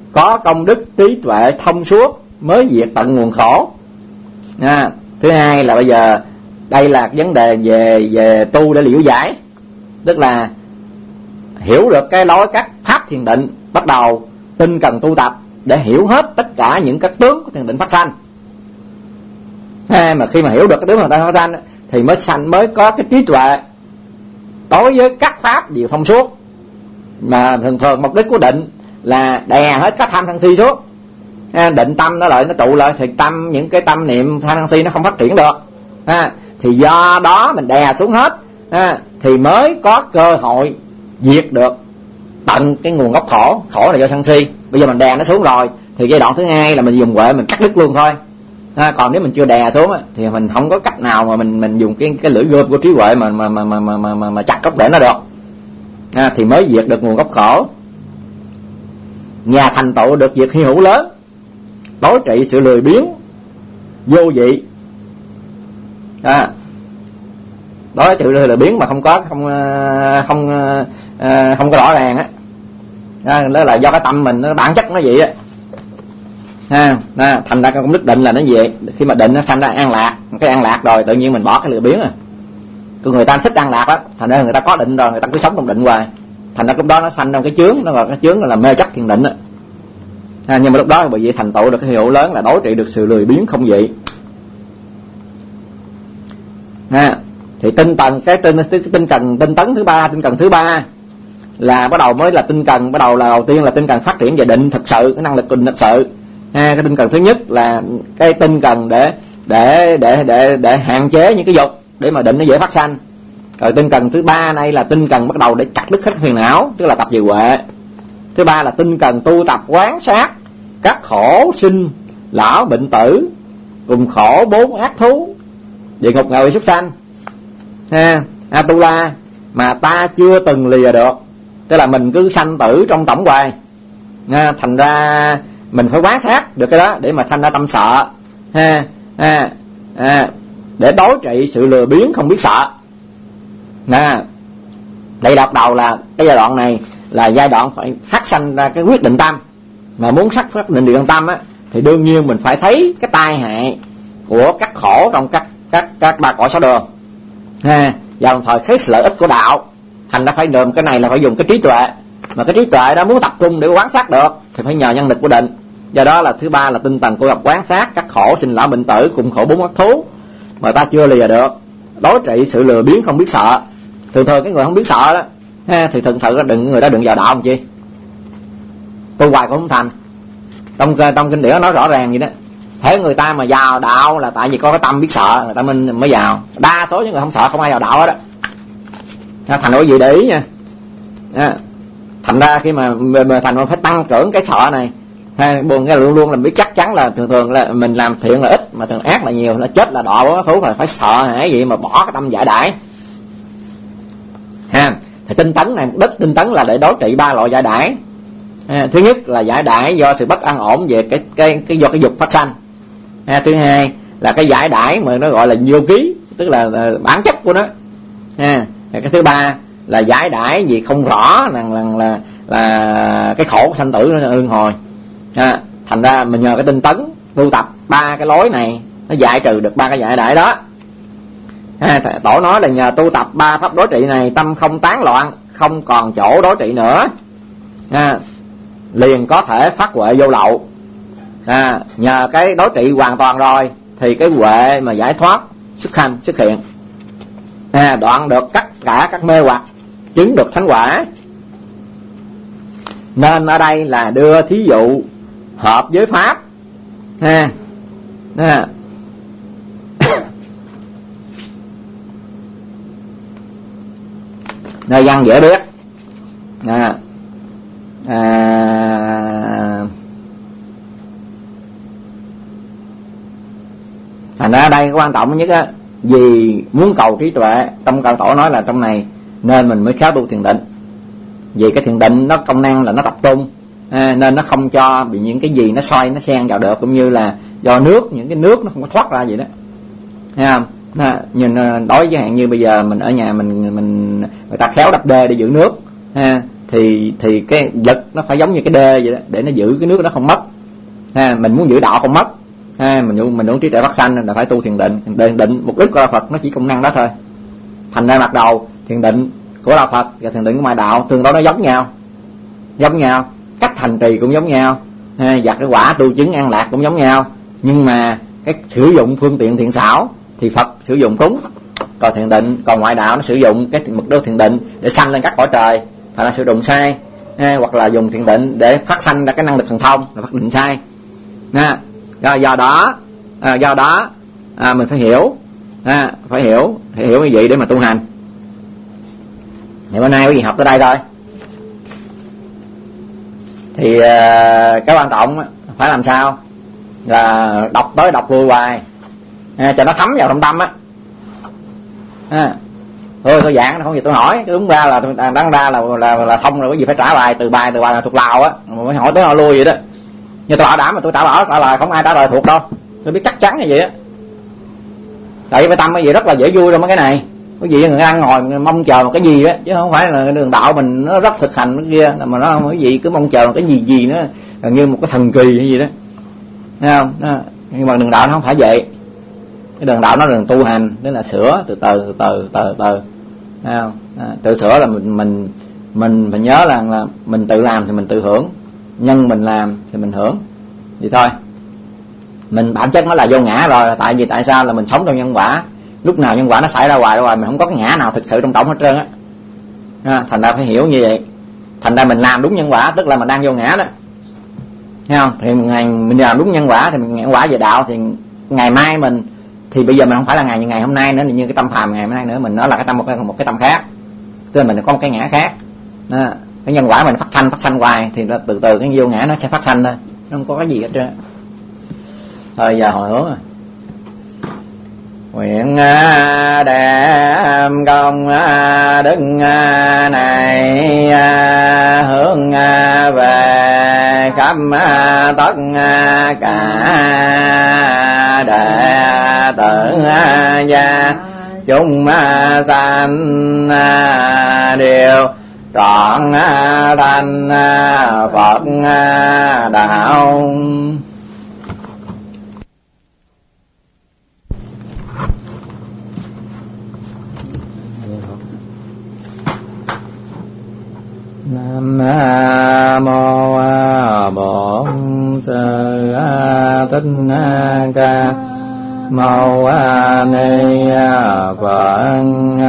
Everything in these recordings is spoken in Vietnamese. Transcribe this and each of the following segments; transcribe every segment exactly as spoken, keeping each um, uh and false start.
có công đức trí tuệ thông suốt mới diệt tận nguồn khổ. À, thứ hai là bây giờ đây là vấn đề về về tu để liễu giải, tức là hiểu được cái lối các pháp thiền định, bắt đầu tinh cần tu tập để hiểu hết tất cả những các tướng của thiền định phát sanh. À, mà khi mà hiểu được cái tướng của thiền định phát sanh thì mới sanh mới có cái trí tuệ đối với các pháp đều thông suốt. Mà thường thường mục đích của định là đè hết các tham sân si xuống. À, định tâm nó lại nó trụ lại thì tâm những cái tâm niệm tham sân si nó không phát triển được. À, thì do đó mình đè xuống hết, à, thì mới có cơ hội diệt được tận cái nguồn gốc khổ. Khổ là do sân si. Bây giờ mình đè nó xuống rồi thì giai đoạn thứ hai là mình dùng huệ mình cắt đứt luôn thôi. À, còn nếu mình chưa đè xuống thì mình không có cách nào mà mình mình dùng cái cái lưỡi gươm của trí huệ mà mà mà mà mà mà, mà chặt gốc rễ nó được. À, thì mới diệt được nguồn gốc khổ. Nhà thành tựu được việc hy hữu lớn, đối trị sự lười biếng vô vị. À, đó sự lười biếng mà không có không không không có rõ ràng á, à, đó là do cái tâm mình nó bản chất nó vậy á. Ha, à, thành ra cái công đức định là nó vậy. Khi mà định nó sanh ra an lạc, cái an lạc rồi tự nhiên mình bỏ cái lười biếng à. Cái người ta thích an lạc á, thành ra người ta có định rồi, người ta cứ sống trong định hoài. Thành ra lúc đó nó sanh trong cái chướng, nó gọi cái chướng là mê chấp thiền định á. À, nhưng mà lúc đó bởi vì thành tựu được cái hiệu lớn là đối trị được sự lười biếng không vậy. À, thì tinh tần cái tinh cái tinh cần tinh tấn thứ ba, tinh cần thứ ba là bắt đầu mới là tinh cần, bắt đầu là đầu tiên là tinh cần phát triển về định thực sự, cái năng lực định thực sự. À, cái tinh cần thứ nhất là cái tinh cần để để để để để hạn chế những cái dục để mà định nó dễ phát sanh. Rồi tinh cần thứ ba này là tinh cần bắt đầu để chặt đứt hết phiền não, tức là tập về huệ. Thứ ba là tinh cần tu tập quán sát các khổ sinh lão bệnh tử cùng khổ bốn ác thú địa ngục ngạ quỷ súc sanh. Ha, Atula mà ta chưa từng lìa được, tức là mình cứ sanh tử trong tổng hoài. À, thành ra mình phải quán sát được cái đó để mà sanh ra tâm sợ. Ha, ha, ha, để đối trị sự lừa biếng không biết sợ. Nè, đây đọc đầu là cái giai đoạn này là giai đoạn phải phát sanh ra cái quyết định tâm. Mà muốn sắc phát định định tâm á thì đương nhiên mình phải thấy cái tai hại của các khổ trong các các các ba cõi sáu đường. Ha, và đồng thời thấy sự lợi ích của đạo. Thành ra phải đường cái này là phải dùng cái trí tuệ. Mà cái trí tuệ đó muốn tập trung để quán sát được thì phải nhờ nhân lực của định. Do đó là thứ ba là tinh tần của gặp quán sát các khổ sinh lão bệnh tử cùng khổ bốn ác thú mà ta chưa lìa được, đối trị sự lừa biếng không biết sợ. Thường thường cái người không biết sợ đó, ha, thì thường thường đừng người đó đừng vào đạo làm chi, tu hoài cũng không thành. Trong trong kinh điển nói rõ ràng vậy đó. Thế người ta mà vào đạo là tại vì có cái tâm biết sợ, người ta mới mới vào. Đa số những người không sợ không ai vào đạo đó. Thành ra gì để ý nha. À, thành ra khi mà, mà thành ra phải tăng trưởng cái sợ này. Ha, buồn cái luôn luôn là biết chắc chắn là thường thường là mình làm thiện là ít mà thường ác là nhiều, nó chết là đọa bốn thú, phải phải sợ hãi vậy mà bỏ cái tâm giải đãi. Ha, thì tinh tấn này, mục đích tinh tấn là để đối trị ba loại giải đãi. À, thứ nhất là giải đãi do sự bất an ổn về cái cái cái do cái dục phát sanh. À, thứ hai là cái giải đãi mà nó gọi là vô ký, tức là, là bản chất của nó. À, cái thứ ba là giải đãi gì không rõ rằng là, là là là cái khổ của sanh tử nó luân hồi. À, thành ra mình nhờ cái tinh tấn tu tập ba cái lối này nó giải trừ được ba cái giải đãi đó. À, tổ nói là nhờ tu tập ba pháp đối trị này tâm không tán loạn, không còn chỗ đối trị nữa. À, liền có thể phát huệ vô lậu. À, nhờ cái đối trị hoàn toàn rồi thì cái huệ mà giải thoát xuất hành xuất hiện. À, đoạn được tất cả các mê hoặc, chứng được thánh quả. Nên ở đây là đưa thí dụ hợp với pháp. Ha, à, nơi văn dễ biết. À, à, thành ra đây quan trọng nhất á, vì muốn cầu trí tuệ, trong câu tổ nói là trong này nên mình mới khéo tu thiền định. Vì cái thiền định nó công năng là nó tập trung, à, nên nó không cho bị những cái gì nó xoay nó xen vào được, cũng như là do nước, những cái nước nó không có thoát ra vậy đó. Thấy không? À, nhìn đối với hạn như bây giờ mình ở nhà mình mình người ta khéo đập đê để giữ nước, ha, thì thì cái lực nó phải giống như cái đê vậy đó, để nó giữ cái nước đó không mất. Ha, mình muốn giữ đạo không mất, ha, mình muốn mình muốn trí tuệ phát sanh là phải tu thiền định. Thiền định mục đích của đạo Phật nó chỉ công năng đó thôi. Thành ra mặt đầu thiền định của đạo Phật và thiền định của ngoại đạo tương đối nó giống nhau, giống nhau, cách hành trì cũng giống nhau, ha, và cái quả tu chứng an lạc cũng giống nhau, nhưng mà cái sử dụng phương tiện thiện xảo thì Phật sử dụng đúng, còn thiền định còn ngoại đạo nó sử dụng cái mực đo thiền định để sanh lên các cõi trời, thành ra sử dụng sai, ha, hoặc là dùng thiền định để phát sanh ra cái năng lực thần thông là phát định sai. Ha, do, do đó à, do đó à, mình phải hiểu, à, phải hiểu phải hiểu như vậy để mà tu hành. Ngày bữa nay quý vị học tới đây thôi, thì à, cái quan trọng phải làm sao là đọc tới đọc lui hoài, à, cho nó thấm vào trong tâm á. À, thôi tôi giảng không gì tôi hỏi, đúng ra là đáng ra là là là xong rồi, có gì phải trả bài từ bài từ bài là thuộc lào á, mà mới hỏi tới hỏi lui vậy đó. Nhưng tôi bảo đảm mà tôi trả lời trả lời không ai trả lời thuộc đâu, tôi biết chắc chắn như vậy á. Tại vì tâm cái gì rất là dễ vui trong mấy cái này, cái gì người ăn ngồi mong chờ một cái gì á, chứ không phải là đường đạo mình nó rất thực hành cái kia, mà nó cái gì cứ mong chờ một cái gì gì nữa gần như một cái thần kỳ hay gì đó, thấy không? Nó, nhưng mà đường đạo nó không phải vậy. Cái đường đạo nó là đường tu hành, tức là sửa từ từ từ từ từ từ, thấy không? À, tự sửa là mình mình mình phải nhớ là, là mình tự làm thì mình tự hưởng, nhân mình làm thì mình hưởng, vậy thôi. Mình bản chất nó là vô ngã rồi, tại vì tại sao là mình sống trong nhân quả, lúc nào nhân quả nó xảy ra hoài hoài, mình không có cái ngã nào thực sự trong trọng hết trơn á. À, thành ra phải hiểu như vậy. Thành ra mình làm đúng nhân quả tức là mình đang vô ngã đó, thấy không? Thì ngày mình làm đúng nhân quả thì mình nhân quả về đạo, thì ngày mai mình thì bây giờ mình không phải là ngày như ngày hôm nay nữa, như cái tâm phàm ngày hôm nay nữa, mình nó là cái tâm một cái một cái tâm khác, tức là mình có một cái ngã khác. Đó, cái nhân quả mình phát sanh phát sanh hoài thì từ từ cái vô ngã nó sẽ phát sanh thôi, nó không có cái gì hết trơn. Thôi giờ hồi hướng rồi. Nguyện đem công đức này hướng về khắp tất cả đệ tử gia chúng sanh đều trọn thành Phật đạo. Nam mô Bổn Sư Thích Ca Mâu Ni Phật.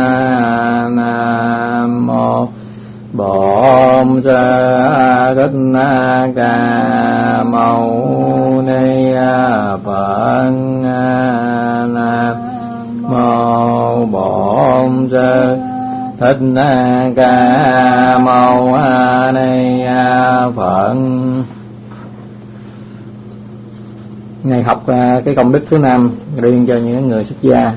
Nam mô Bổn Sư Thích Ca Mâu Ni Phật. Nam mô Bổn Sư Thích Ca Mâu Ni Phật. Ngày học cái công đức thứ năm riêng cho những người xuất gia,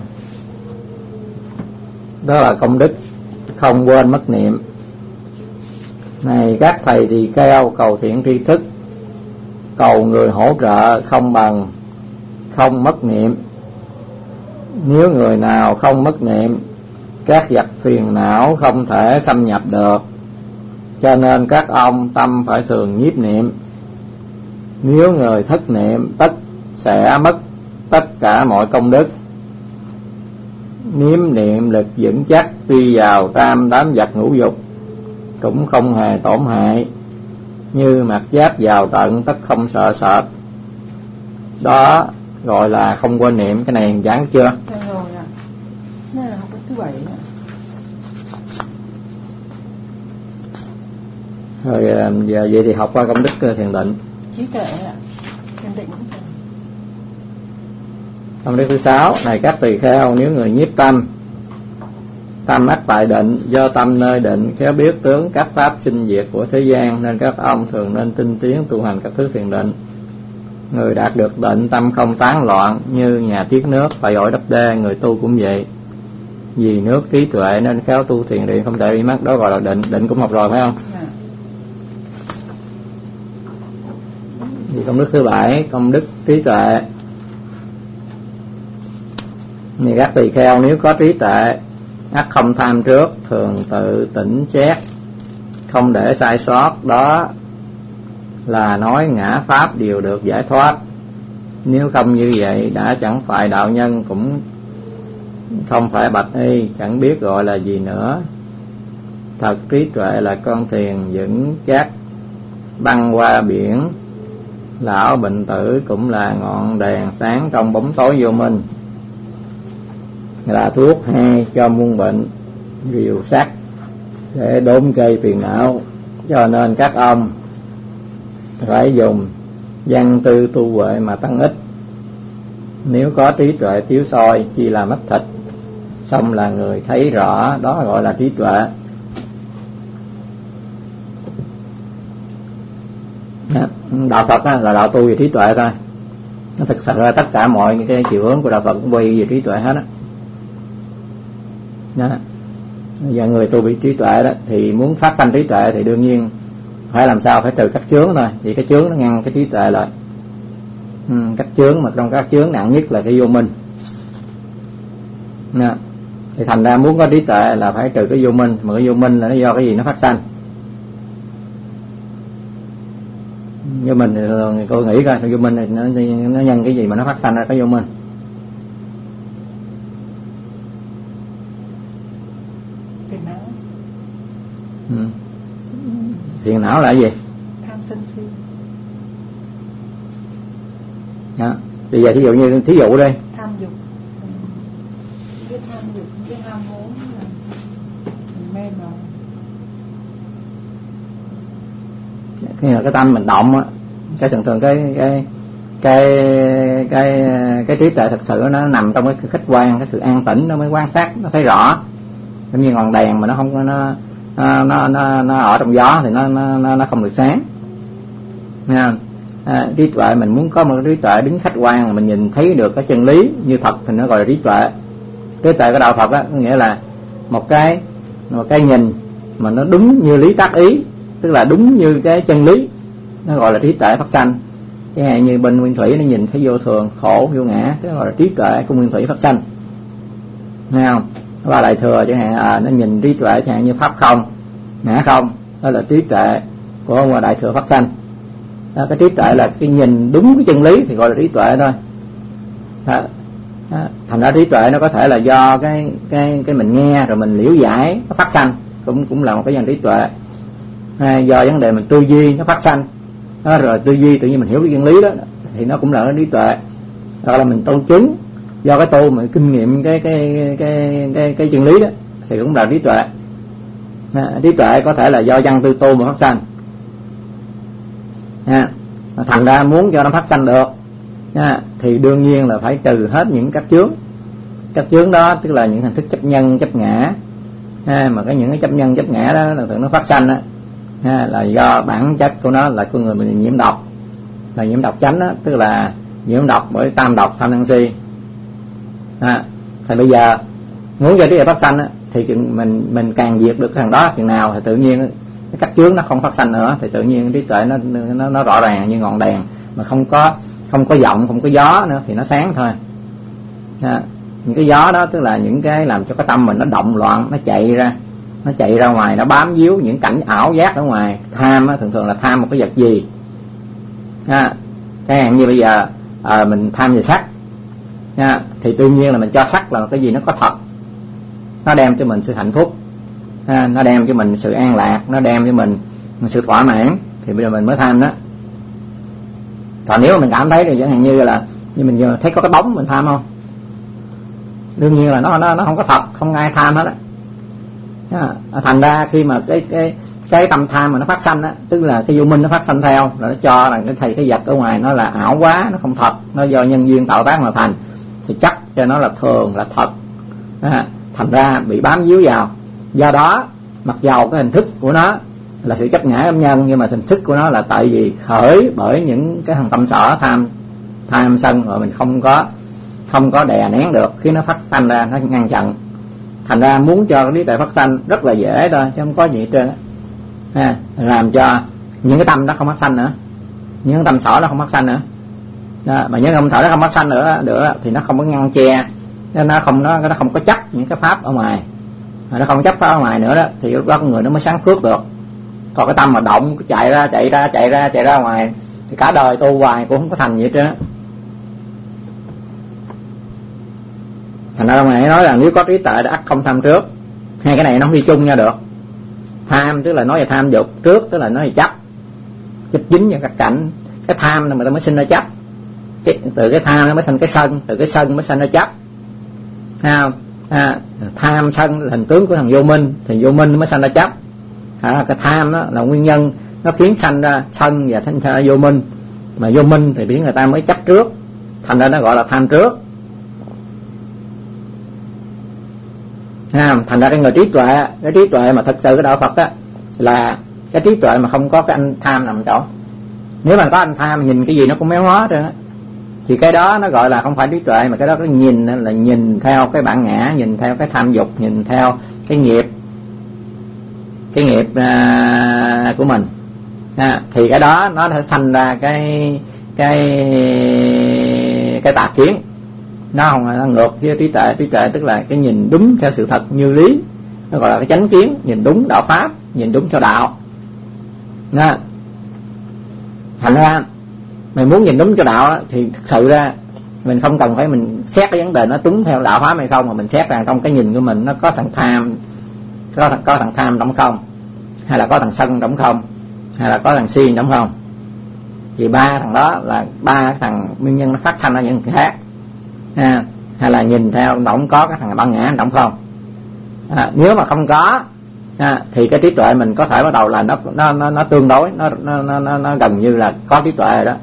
đó là công đức không quên mất niệm. Này các thầy tỳ kheo cầu thiện tri thức, cầu người hỗ trợ không bằng không mất niệm. Nếu người nào không mất niệm, các vật phiền não không thể xâm nhập được, cho nên các ông tâm phải thường nhiếp niệm. Nếu người thất niệm tất sẽ mất tất cả mọi công đức. Niệm niệm lực vững chắc, tuy vào tam đám vật ngũ dục cũng không hề tổn hại, như mặt giáp vào trận tất không sợ sệt. Đó gọi là không quên niệm. Cái này giảng chưa? Đây là học cái thứ bảy. Rồi giờ vậy thì học qua công đức thiền định. Trí tuệ ạ. Thiền định. Công đức thứ sáu, này các tỳ kheo, nếu người nhiếp tâm, tâm ắt tại định, do tâm nơi định khéo biết tướng các pháp sinh diệt của thế gian, nên các ông thường nên tinh tiến tu hành các thứ thiền định. Người đạt được định tâm không tán loạn, như nhà tiết nước phải ổi đắp đê, người tu cũng vậy. Vì nước trí tuệ nên khéo tu thiền điện không thể bị mất, đó gọi là định. Định cũng học rồi phải không? À. Vì công đức thứ bảy, công đức trí tuệ. Như các tỳ kheo nếu có trí tuệ, ắt không tham trước, thường tự tỉnh chét, không để sai sót, đó là nói ngã pháp đều được giải thoát. Nếu không như vậy đã chẳng phải đạo nhân, cũng không phải bạch y, chẳng biết gọi là gì nữa. Thật trí tuệ là con thuyền vững chắc băng qua biển, lão bệnh tử cũng là ngọn đèn sáng trong bóng tối vô minh, là thuốc hay cho muôn bệnh, rìu sắt để đốn cây phiền não. Cho nên các ông phải dùng văn tư tu huệ mà tăng ích. Nếu có trí tuệ chiếu soi, chỉ là mắt thịt, xong là người thấy rõ, đó gọi là trí tuệ. Đạo Phật là đạo tu về trí tuệ thôi. Nó thực sự là tất cả mọi những cái chiều hướng của đạo Phật cũng quay về trí tuệ hết á. Đó. Và người tu bị trí tuệ đó thì muốn phát sanh trí tuệ thì đương nhiên phải làm sao, phải trừ các chướng thôi. Vì cái chướng nó ngăn cái trí tuệ lại. Ừ, các chướng, mà trong các chướng nặng nhất là cái vô minh. Đó. Thì thành ra muốn có trí tuệ là phải trừ cái vô minh. Mà cái vô minh là nó do cái gì nó phát sanh? Vô minh thì cô nghĩ coi, vô minh này nó, nó nhân cái gì mà nó phát sanh ra cái vô minh? Phiền não. Ừ. Phiền não là cái gì? Tham sân si. Đó. Bây giờ thí dụ như thí dụ đây. Tham dục. Biết tham dục, biết ham muốn là mê mờ. Khi là cái tâm mình động á, cái thường thường cái cái cái cái cái trí tuệ thật sự nó nằm trong cái khách quan, cái sự an tĩnh, nó mới quan sát, nó thấy rõ. Giống như ngọn đèn mà nó không có nó nó nó nó, nó ở trong gió thì nó nó nó không được sáng. Nha. À, trí tuệ mình muốn có một trí tuệ đứng khách quan, mình nhìn thấy được cái chân lý như thật thì nó gọi là trí tuệ. Trí tuệ của đạo Phật á, có nghĩa là một cái một cái nhìn mà nó đúng như lý tác ý, tức là đúng như cái chân lý, nó gọi là trí tuệ phát sanh. Chẳng hạn như bên Nguyên Thủy nó nhìn thấy vô thường, khổ, vô ngã, tức gọi là trí tuệ của Nguyên Thủy phát sanh. Nghe không? Và Đại Thừa chẳng hạn à, nó nhìn trí tuệ chẳng hạn như pháp không, ngã không, đó là trí tuệ của ông Đại Thừa phát sanh. Đó, cái trí tuệ là cái nhìn đúng cái chân lý thì gọi là trí tuệ thôi. Đó. Đó. Thành ra trí tuệ nó có thể là do cái cái cái mình nghe rồi mình liễu giải nó phát sanh, cũng cũng là một cái dạng trí tuệ. À, do vấn đề mình tư duy nó phát sanh, đó, rồi tư duy tự nhiên mình hiểu cái chân lý đó thì nó cũng là cái trí tuệ. Hoặc là mình tu chứng, do cái tu mà kinh nghiệm cái cái cái cái cái chân lý đó thì cũng là trí tuệ. À, trí tuệ có thể là do văn tư tu mà phát sanh. À, thành ra muốn cho nó phát sanh được à, thì đương nhiên là phải trừ hết những các chướng. Các chướng đó tức là những hình thức chấp nhân chấp ngã à, mà cái những cái chấp nhân chấp ngã đó là thường nó phát sanh đó, à, là do bản chất của nó là con người mình nhiễm độc, là nhiễm độc chánh đó, tức là nhiễm độc bởi tam độc tham sân si. À, thì bây giờ muốn cho trí tuệ phát sanh đó, thì mình mình càng diệt được cái thằng đó chừng nào thì tự nhiên cái cách chướng nó không phát sanh nữa, thì tự nhiên trí tuệ nó nó nó rõ ràng như ngọn đèn mà không có không có giọng, không có gió nữa thì nó sáng thôi. À, những cái gió đó tức là những cái làm cho cái tâm mình nó động loạn, nó chạy ra, nó chạy ra ngoài, nó bám víu những cảnh ảo giác ở ngoài. Tham á, thường thường là tham một cái vật gì. À, chẳng hạn như bây giờ à, mình tham về sắc à, thì tự nhiên là mình cho sắc là cái gì nó có thật, nó đem cho mình sự hạnh phúc à, nó đem cho mình sự an lạc, nó đem cho mình sự thỏa mãn, thì bây giờ mình mới tham đó. Còn nếu mà mình cảm thấy thì chẳng hạn như là như mình thấy có cái bóng mình tham không? Đương nhiên là nó nó nó không có thật, không ai tham hết á. Thành ra khi mà cái cái cái tâm tham mà nó phát sanh á, tức là cái vô minh nó phát sanh theo, rồi nó cho rằng cái thầy cái vật ở ngoài nó là ảo quá, nó không thật, nó do nhân duyên tạo tác mà thành, thì chắc cho nó là thường, là thật. À, thành ra bị bám víu vào. Do đó mặc dầu cái hình thức của nó là sự chấp ngã âm nhân, nhưng mà hình thức của nó là tại vì khởi bởi những cái thằng tâm sở tham tham sân, rồi mình không có không có đè nén được, khi nó phát sanh ra nó ngăn chặn. Thành ra muốn cho cái trí tuệ phát sanh rất là dễ thôi, chứ không có gì hết trơn á. À, làm cho những cái tâm đó không phát sanh nữa, những cái tâm sở nó không phát sanh nữa. Đó, mà những cái tâm sở nó không phát sanh nữa được thì nó không có ngăn che, nó không nó nó không có chấp những cái pháp ở ngoài, nó không chấp pháp ở ngoài nữa đó, thì lúc đó con người nó mới sáng phước được. Còn cái tâm mà động, chạy ra chạy ra chạy ra chạy ra ngoài thì cả đời tu hoài cũng không có thành gì hết trơn. Thành ra ông này nói là nếu có trí tuệ đã ắt không tham trước. Hai cái này nó không đi chung nhau được. Tham tức là nói về tham dục, trước tức là nói về chấp, chấp dính vào các cảnh. Cái tham là người ta mới sinh ra chấp, cái, từ cái tham nó mới sinh cái sân, từ cái sân mới sinh ra chấp. À, à, tham sân là hình tướng của thằng vô minh, thì vô minh mới sinh ra chấp. À, cái tham đó là nguyên nhân nó khiến sanh ra sân và thành ra vô minh, mà vô minh thì biến người ta mới chấp trước, thành ra nó gọi là tham trước. À, thành ra cái người trí tuệ, cái trí tuệ mà thật sự cái đạo Phật á là cái trí tuệ mà không có cái anh tham nằm chỗ. Nếu mà có anh tham nhìn cái gì nó cũng méo mó rồi á, thì cái đó nó gọi là không phải trí tuệ, mà cái đó cái nhìn là nhìn theo cái bản ngã, nhìn theo cái tham dục, nhìn theo cái nghiệp, cái nghiệp à, của mình. À, thì cái đó nó sẽ sanh ra cái cái cái tà kiến. Nó không là nó ngược với trí tuệ. Trí tuệ tức là cái nhìn đúng theo sự thật như lý, nó gọi là cái chánh kiến, nhìn đúng đạo pháp, nhìn đúng theo đạo. Đó. Thành ra mình muốn nhìn đúng cho đạo đó, thì thực sự ra mình không cần phải mình xét cái vấn đề nó đúng theo đạo pháp hay không, mà mình xét rằng trong cái nhìn của mình nó có thằng tham, có thằng có thằng tham đúng không, hay là có thằng sân đúng không, hay là có thằng si đúng không. Vì ba thằng đó là ba thằng nguyên nhân nó phát sanh ra những cái khác. À, hay là nhìn theo động có cái thằng bản ngã động không. À, nếu mà không có à, thì cái trí tuệ mình có thể bắt đầu là nó nó nó, nó tương đối, nó, nó nó nó gần như là có trí tuệ rồi đó.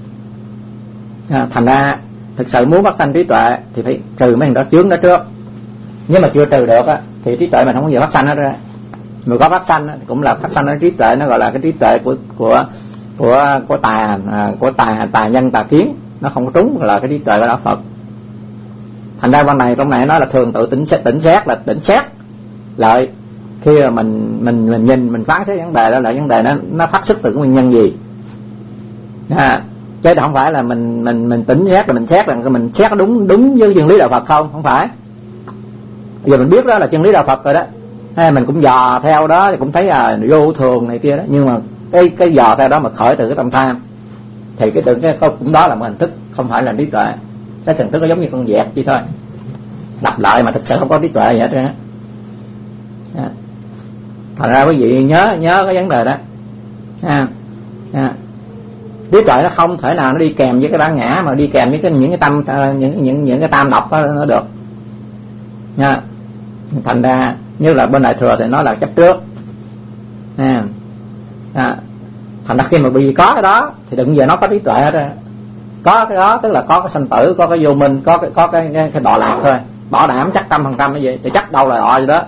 À, thành ra thực sự muốn phát sanh trí tuệ thì phải trừ mấy thằng đó chướng đó trước. Nếu mà chưa trừ được á thì trí tuệ mình không có gì phát sanh hết ra. Mà có phát sanh thì cũng là phát sanh ở trí tuệ, nó gọi là cái trí tuệ của của của của tà à, của tà tà nhân tà kiến, nó không có trúng là cái trí tuệ của đạo Phật. Thành ra bên này trong này nói là thường tự tỉnh xét, tỉnh xét là tỉnh xét lợi khi mà mình mình mình nhìn mình phán xét vấn đề đó là vấn đề nó nó phát xuất từ cái nguyên nhân gì. À, chứ không phải là mình mình mình tỉnh xét là mình xét rằng mình xét đúng đúng với chân lý đạo Phật không, không phải. Bây giờ mình biết đó là chân lý đạo Phật rồi đó, hay mình cũng dò theo đó thì cũng thấy là vô thường này kia đó, nhưng mà cái cái dò theo đó mà khởi từ cái tâm tham thì cái từ cái cũng đó là một hình thức, không phải là trí tuệ. Cái hình thức nó giống như con vẹt chứ thôi, lặp lại mà thực sự không có trí tuệ gì hết trơn á. Thành ra quý vị nhớ nhớ cái vấn đề đó. À, à, trí tuệ nó không thể nào nó đi kèm với cái bản ngã, mà đi kèm với cái những cái tâm những những những cái tam độc đó nó được. Nha. Thành ra như là bên Đại Thừa thì nói là chấp trước. À, à, thành ra khi mà bị có cái đó thì đừng giờ nó có trí tuệ hết á. Có cái đó tức là có cái sanh tử, có cái vô minh, có cái có cái cái, cái đọa lạc thôi. Bảo đảm chắc trăm phần trăm cái gì thì chắc đâu là đọa gì đó.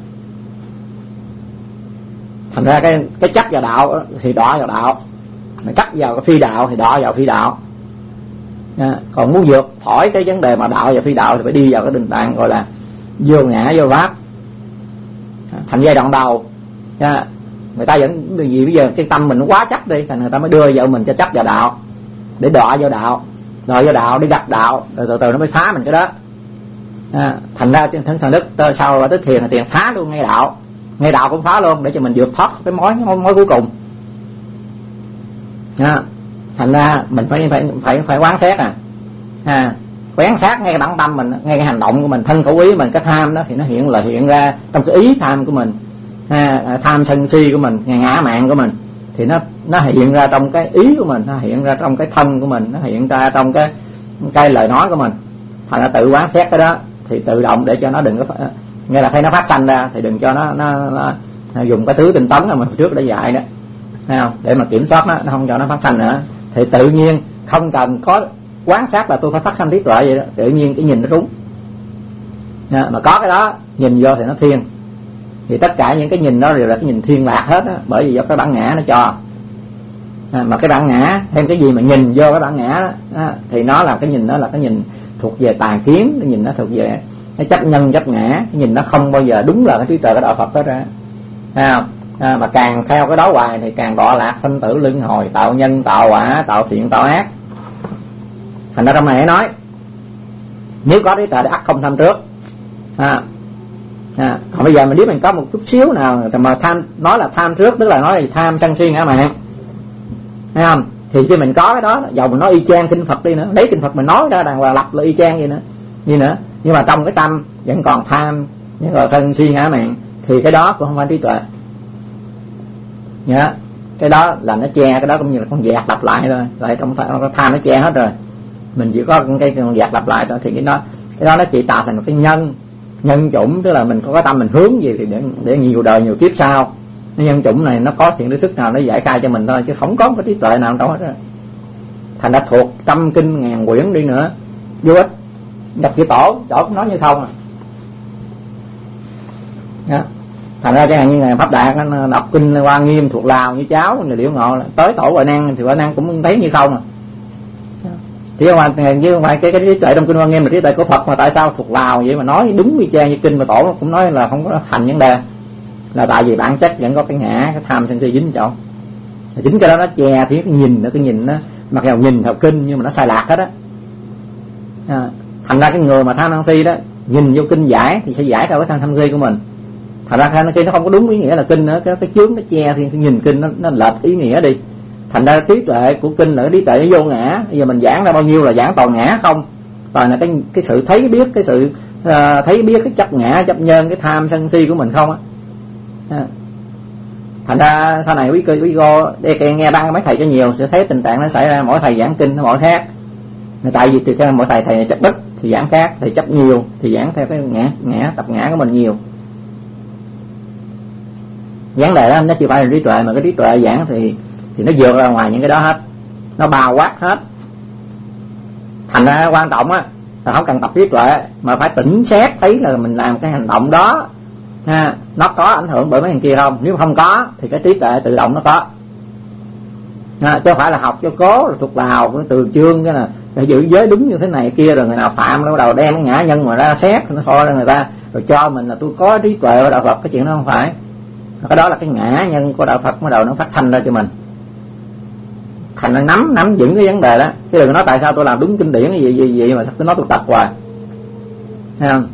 Thành ra cái cái chắc vào đạo thì đọa vào đạo, mà chắc vào cái phi đạo thì đọa vào phi đạo. À, còn muốn vượt thổi cái vấn đề mà đạo và phi đạo thì phải đi vào cái tình trạng gọi là vô ngã vô pháp. Thành giai đoạn đầu à, người ta vẫn vì bây giờ cái tâm mình nó quá chắc đi, thành người ta mới đưa vợ mình cho chấp vào đạo để đọa vào đạo, đọa vào đạo để gặp đạo, rồi từ từ nó mới phá mình cái đó. À, thành ra thằng thằng Đức sau tới thiền là tiền phá luôn ngay đạo, ngay đạo cũng phá luôn để cho mình vượt thoát cái mối mối, mối cuối cùng. À, thành ra mình phải phải phải phải quán xét à, à quán sát ngay cái bản tâm mình, ngay cái hành động của mình, thân khẩu ý mình, cái tham đó thì nó hiện là hiện ra trong cái ý tham của mình, à, tham sân si của mình, ngã mạn của mình thì nó nó hiện ra trong cái ý của mình, nó hiện ra trong cái thân của mình, nó hiện ra trong cái cái lời nói của mình. Thành ra tự quán xét cái đó thì tự động để cho nó đừng có, nghe là thấy nó phát sanh ra thì đừng cho nó nó, nó, nó dùng cái thứ tinh tấn mà trước đã dạy đó, thấy không? Để mà kiểm soát nó, nó không cho nó phát sanh nữa. Thì tự nhiên không cần có quán sát là tôi phải phát sanh trí tuệ vậy đó, tự nhiên cái nhìn nó đúng. À, mà có cái đó nhìn vô thì nó thiên, thì tất cả những cái nhìn đó đều là cái nhìn thiên lạc hết á, bởi vì do cái bản ngã nó cho. À, mà cái bản ngã thêm cái gì mà nhìn vô cái bản ngã đó, à, thì nó là cái nhìn đó là cái nhìn thuộc về tà kiến, cái nhìn nó thuộc về cái chấp nhân chấp ngã, cái nhìn nó không bao giờ đúng là cái trí tuệ cái đạo Phật hết ra. À, à, mà càng theo cái đó hoài thì càng đọa lạc sanh tử luân hồi, tạo nhân tạo quả, tạo thiện tạo ác. Thành ra trong này nói nếu có trí tuệ thì ắt không tham trước. À, À, còn bây giờ mình biết mình có một chút xíu nào mà tham, nói là tham trước, tức là nói là tham sân si ngã mạn, thấy không? Thì khi mình có cái đó, dầu mình nói y chang kinh Phật đi nữa, lấy kinh Phật mình nói ra đàng hoàng lập là y chang vậy nữa, như nữa, nhưng mà trong cái tâm vẫn còn tham, vẫn còn sân si ngã mạn, thì cái đó cũng không phải trí tuệ. Nhớ, cái đó là nó che, cái đó cũng như là con dẹt lặp lại thôi, lại trong tham nó che hết rồi, mình chỉ có cái con dẹt lặp lại thôi, thì cái đó, cái đó nó chỉ tạo thành một cái nhân, nhân chủng, tức là mình có cái tâm mình hướng gì thì để, để nhiều đời nhiều kiếp sau, cái nhân chủng này nó có thiện đức thức nào nó giải khai cho mình thôi, chứ không có cái trí tuệ nào trong hết rồi. Thành đã thuộc trăm kinh ngàn quyển đi nữa vô ích, đọc chữ tổ chỗ cũng nói như không à. Đó. Thành ra chẳng hạn như ngày Pháp Đạt nó đọc kinh Hoa Nghiêm thuộc Lào như cháu người Liễu Ngộ, tới tổ Huệ Năng thì Huệ Năng cũng thấy như không à. Thì không phải, chứ không phải cái, cái trí tuệ trong kinh Hoa Nghiêm là trí tuệ của Phật, mà tại sao thuộc Lào vậy mà nói đúng y chang như kinh mà tổ cũng nói là không có thành vấn đề, là tại vì bản chất vẫn có cái ngã, cái tham sân si dính chỗ, chính cái đó nó che thì cái nhìn, nó cái nhìn nó mặc dù nhìn theo kinh nhưng mà nó sai lạc hết á. À, thành ra cái người mà tham sân si đó nhìn vô kinh giải thì sẽ giải theo cái tham sân si của mình, thành ra tham sân si nó không có đúng ý nghĩa là kinh nữa, cái cái chướng nó che thì nhìn kinh nó, nó lệch ý nghĩa đi. Thành ra trí tuệ của kinh là cái trí tuệ nó vô ngã. Bây giờ mình giảng ra bao nhiêu là giảng toàn ngã không, toàn là cái cái sự thấy biết, cái sự uh, thấy biết cái chấp ngã, chấp nhân, cái tham sân si của mình không á. À. Thành ra sau này quý cô quý cô để nghe đăng mấy thầy cho nhiều sẽ thấy tình trạng nó xảy ra, mỗi thầy giảng kinh nó mỗi khác. Tại vì từ mỗi thầy thầy chấp ít thì giảng khác, thầy chấp nhiều thì giảng theo cái ngã ngã tập ngã của mình nhiều. Vấn đề đó nó chưa phải là trí tuệ, mà cái trí tuệ giảng thì thì nó vượt ra ngoài những cái đó hết, nó bao quát hết. Thành ra quan trọng á là không cần tập trí tuệ mà phải tỉnh xét thấy là mình làm cái hành động đó ha, nó có ảnh hưởng bởi mấy thằng kia không. Nếu không có thì cái trí tuệ tự động nó có ha, chứ không phải là học cho cố rồi thuộc Lào cái từ chương cái là để giữ giới đúng như thế này kia, rồi người nào phạm nó bắt đầu đem cái ngã nhân mà ra xét nó thôi ra người ta, rồi cho mình là tôi có trí tuệ của đạo Phật. Cái chuyện đó không phải, cái đó là cái ngã nhân của đạo Phật bắt đầu nó phát sanh ra cho mình. Thành nó nắm nắm vững cái vấn đề đó, chứ đừng nói tại sao tôi làm đúng kinh điển gì gì gì mà sao tôi nói tôi tập hoài, thấy không?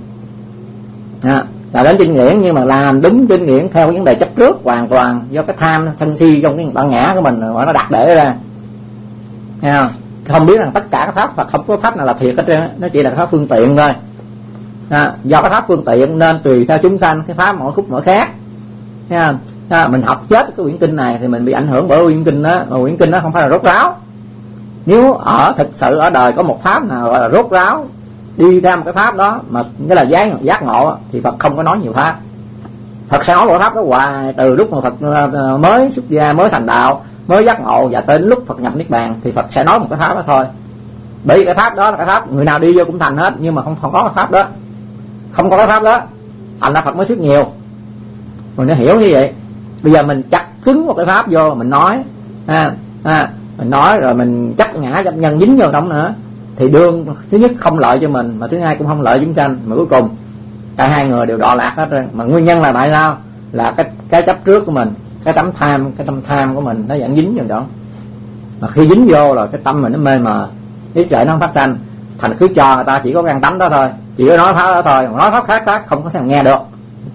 À, là đến kinh điển nhưng mà làm đúng kinh điển theo cái vấn đề chấp trước hoàn toàn do cái tham sân si trong cái bản ngã của mình mà nó đặt để ra, thấy không? Không biết rằng tất cả các pháp Phật không có pháp nào là thiệt hết trơn, nó chỉ là pháp phương tiện thôi. À, do cái pháp phương tiện nên tùy theo chúng sanh cái pháp mỗi khúc mỗi khác, thấy không? À, mình học chết cái quyển kinh này thì mình bị ảnh hưởng bởi quyển kinh đó, mà quyển kinh đó không phải là rốt ráo. Nếu ở thực sự ở đời có một pháp nào gọi là rốt ráo đi theo một cái pháp đó mà nghĩa là giác, giác ngộ thì Phật không có nói nhiều pháp. Phật sẽ nói một pháp đó hoài, từ lúc mà Phật mới xuất gia, mới thành đạo, mới giác ngộ và tới lúc Phật nhập niết bàn thì Phật sẽ nói một cái pháp đó thôi. Bởi vì cái pháp đó là cái pháp người nào đi vô cũng thành hết, nhưng mà không không có cái pháp đó, không có cái pháp đó, thành ra Phật mới thuyết nhiều. Mình nó hiểu như vậy. Bây giờ mình chặt cứng một cái pháp vô mình nói, à, à, mình nói rồi mình chấp ngã chấp nhân dính vô trong nữa thì đương thứ nhất không lợi cho mình, mà thứ hai cũng không lợi chúng sanh, mà cuối cùng cả hai người đều đọa lạc hết rồi. Mà nguyên nhân là tại sao? Là cái cái chấp trước của mình, cái tấm tham, cái tâm tham của mình nó vẫn dính vào đó. Mà khi dính vô rồi cái tâm mình nó mê mờ, trí tuệ nó không phát sanh, thành cứ cho người ta chỉ có căn tánh đó thôi, chỉ có nói pháp đó thôi, nói pháp khác khác không có thể nghe được.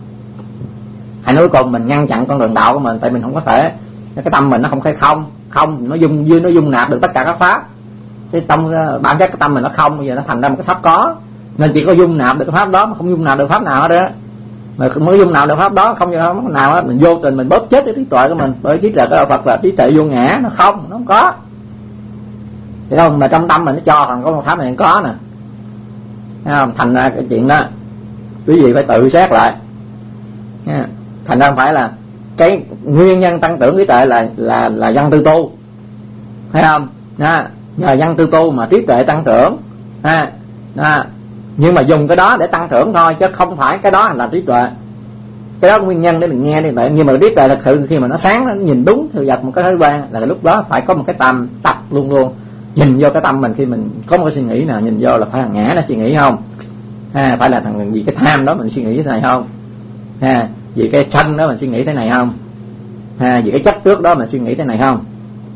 Hay cuối cùng mình ngăn chặn con đường đạo của mình, tại mình không có thể, cái tâm mình nó không khai không, không nó dung dư nó dung nạp được tất cả các pháp. Cái tâm bản chất cái tâm mình nó không, bây giờ nó thành ra một cái pháp có, nên chỉ có dung nạp được cái pháp đó, mà không dung nạp được pháp nào hết đó. Mà mới dung nạp được pháp đó, không dung nạp pháp nào hết, mình vô tình mình bóp chết cái trí tuệ của mình, bởi trí tuệ của đạo Phật là trí tuệ vô ngã, nó không, nó không có. Thì không, mà trong tâm mình nó cho rằng có một pháp này có nè, thấy không? Thành ra cái chuyện đó quý vị phải tự xét lại. Thành ra không phải là cái nguyên nhân tăng trưởng trí tuệ là là là văn tư tu, thấy không? Đó, nhờ văn tư tu mà trí tuệ tăng trưởng, ha, đó. Nhưng mà dùng cái đó để tăng trưởng thôi, chứ không phải cái đó là trí tuệ. Cái đó là nguyên nhân để mình nghe đi vậy. Nhưng mà trí tuệ thật sự khi mà nó sáng, nó nhìn đúng sự vật một cái thế quan là lúc đó phải có một cái tâm tập luôn luôn nhìn vô cái tâm mình. Khi mình có một cái suy nghĩ nào nhìn vô là phải thằng ngã nó suy nghĩ không, ha, phải là thằng gì cái tham đó mình suy nghĩ thế này không, ha, vì cái sân đó mình suy nghĩ thế này không, ha, vì cái chấp trước đó mình suy nghĩ thế này không.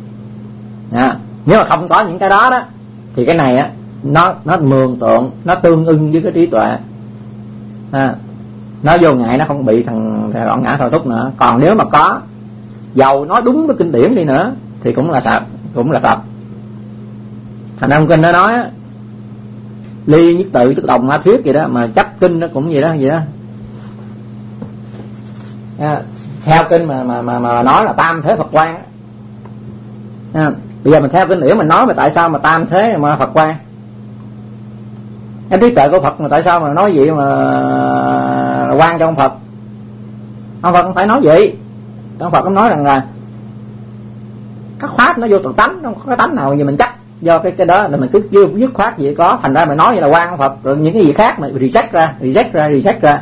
Đó. Nếu mà không có những cái đó đó thì cái này á nó nó mường tượng, nó tương ưng với cái trí tuệ. À, nó vô ngại, nó không bị thằng loạn ngã thôi thúc nữa. Còn nếu mà có, dầu nói đúng với kinh điển đi nữa thì cũng là sạch, cũng là tập. Thành ra kinh nó nói ly nhất tự tức đồng ma thuyết gì đó, mà chấp kinh nó cũng vậy đó, vậy đó. À, theo kinh mà mà mà, mà nói là tam thế Phật quan. À, bây giờ mình theo kinh điển mình nói mà tại sao mà tam thế mà Phật quan? Cái trí tuệ của Phật mà tại sao mà nói vậy mà quan cho ông Phật? Ông Phật không phải nói vậy. Ông Phật cũng nói rằng là các pháp nó vô tự tánh, không có cái tánh nào gì mình chắc. Do cái cái đó là mình cứ chưa dứt khoát gì có, thành ra mình nói vậy là quan ông Phật. Rồi những cái gì khác mà reject ra, reject ra, reject ra.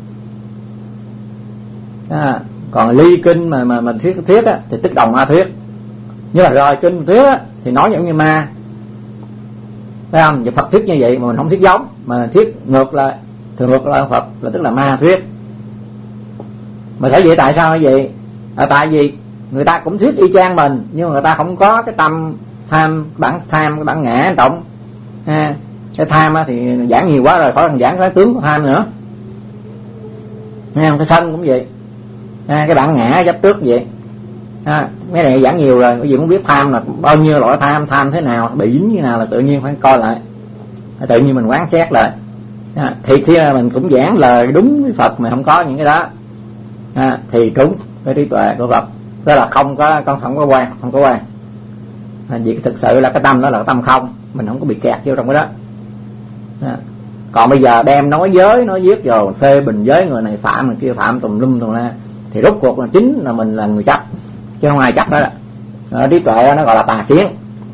À, còn ly kinh mà mà mình thuyết thuyết á thì tức đồng ma thuyết. Nhưng mà rồi kinh thuyết á thì nói giống như ma. Thấy không? Và Phật thuyết như vậy mà mình không thuyết giống, mà thuyết ngược lại, thường ngược lại Phật là tức là ma thuyết. Mà thể vậy tại sao như vậy? À, tại vì người ta cũng thuyết y chang mình, nhưng mà người ta không có cái tâm tham, bản tham, cái bản ngã trọng. Ha, cái tham á thì giảng nhiều quá rồi, khỏi cần giảng cái tướng của tham nữa. Ha, cái sân cũng vậy. Ha, cái bản ngã chấp trước vậy. Ha, mấy này giảng nhiều rồi, quý vị muốn biết tham là bao nhiêu loại tham, tham thế nào, bị dính như nào là tự nhiên phải coi lại, tự nhiên mình quán xét lại. À, thì khi mình cũng giảng lời đúng với Phật mà không có những cái đó, à, thì trúng cái trí tuệ của Phật. Đó là không có con không có quan, không có quan. À, vì thực sự là cái tâm đó là cái tâm không, mình không có bị kẹt vô trong cái đó. À, còn bây giờ đem nói giới, nói viết rồi phê bình giới người này phạm, người kia phạm tùm lum tùm la, thì rốt cuộc là chính là mình là người chấp, chứ không ai chấp đó. À, trí tuệ đó, nó gọi là tà kiến.